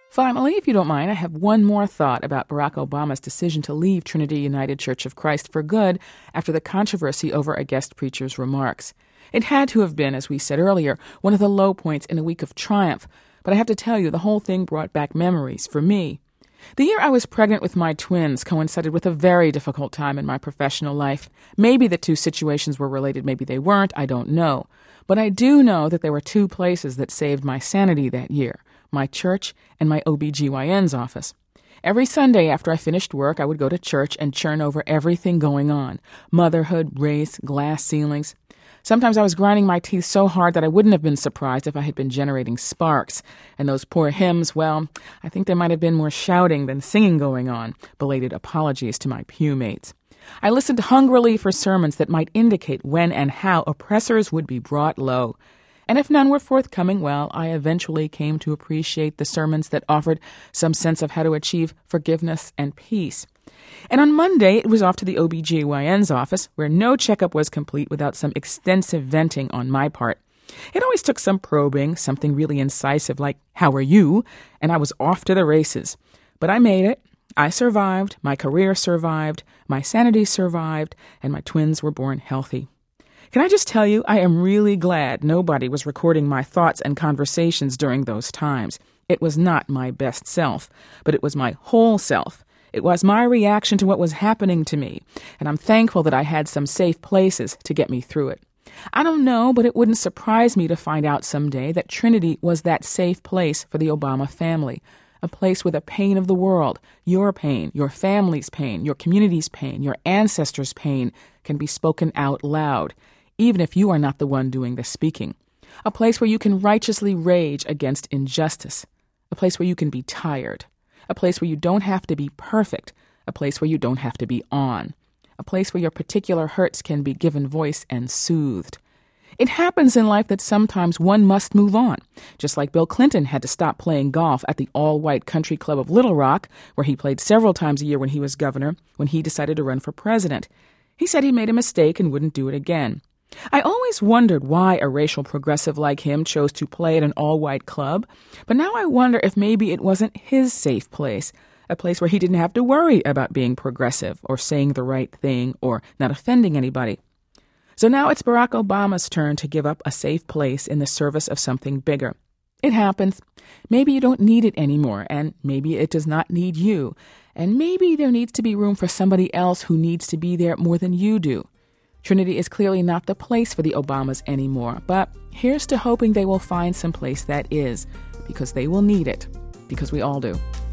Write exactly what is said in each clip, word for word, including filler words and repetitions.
Finally, if you don't mind, I have one more thought about Barack Obama's decision to leave Trinity United Church of Christ for good after the controversy over a guest preacher's remarks. It had to have been, as we said earlier, one of the low points in a week of triumph, but I have to tell you, the whole thing brought back memories for me. The year I was pregnant with my twins coincided with a very difficult time in my professional life. Maybe the two situations were related, maybe they weren't, I don't know. But I do know that there were two places that saved my sanity that year, my church and my O B G Y N's office. Every Sunday after I finished work, I would go to church and churn over everything going on. Motherhood, race, glass ceilings. Sometimes I was grinding my teeth so hard that I wouldn't have been surprised if I had been generating sparks. And those poor hymns, well, I think there might have been more shouting than singing going on. Belated apologies to my pew mates. I listened hungrily for sermons that might indicate when and how oppressors would be brought low. And if none were forthcoming, well, I eventually came to appreciate the sermons that offered some sense of how to achieve forgiveness and peace. And on Monday, it was off to the O B G Y N's office, where no checkup was complete without some extensive venting on my part. It always took some probing, something really incisive like, "How are you?" and I was off to the races. But I made it. I survived, my career survived, my sanity survived, and my twins were born healthy. Can I just tell you, I am really glad nobody was recording my thoughts and conversations during those times. It was not my best self, but it was my whole self. It was my reaction to what was happening to me, and I'm thankful that I had some safe places to get me through it. I don't know, but it wouldn't surprise me to find out someday that Trinity was that safe place for the Obama family, a place where the pain of the world, your pain, your family's pain, your community's pain, your ancestors' pain, can be spoken out loud, even if you are not the one doing the speaking. A place where you can righteously rage against injustice, a place where you can be tired. A place where you don't have to be perfect, a place where you don't have to be on, a place where your particular hurts can be given voice and soothed. It happens in life that sometimes one must move on, just like Bill Clinton had to stop playing golf at the all-white country club of Little Rock, where he played several times a year when he was governor, when he decided to run for president. He said he made a mistake and wouldn't do it again. I always wondered why a racial progressive like him chose to play at an all-white club, but now I wonder if maybe it wasn't his safe place, a place where he didn't have to worry about being progressive or saying the right thing or not offending anybody. So now it's Barack Obama's turn to give up a safe place in the service of something bigger. It happens. Maybe you don't need it anymore, and maybe it does not need you, and maybe there needs to be room for somebody else who needs to be there more than you do. Trinity is clearly not the place for the Obamas anymore, but here's to hoping they will find some place that is, because they will need it, because we all do.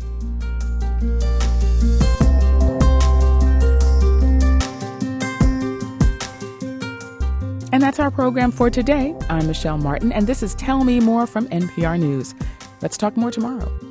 And that's our program for today. I'm Michelle Martin, and this is Tell Me More from N P R News. Let's talk more tomorrow.